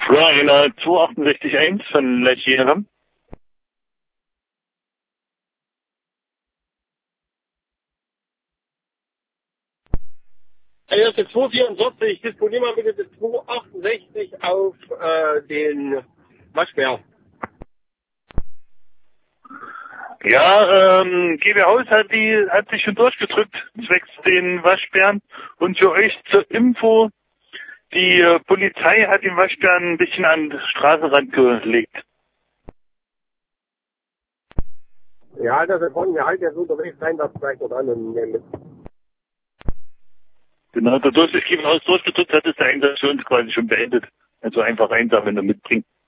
Ja, einer 2681 von Lechjährem. Erste 244, disponieren wir bitte das 268 auf den Waschbär. Ja, GB Haus hat sich schon durchgedrückt, zwecks den Waschbären. Und für euch zur Info, die Polizei hat den Waschbären ein bisschen an den Straßenrand gelegt. Ja, das ist von mir halt jetzt unterwegs sein, das vielleicht noch anderen nehmen. Genau, dadurch, dass GB Haus durchgedrückt hat, ist der Einsatz für uns quasi schon beendet. Also einfach einsammeln und mitbringen.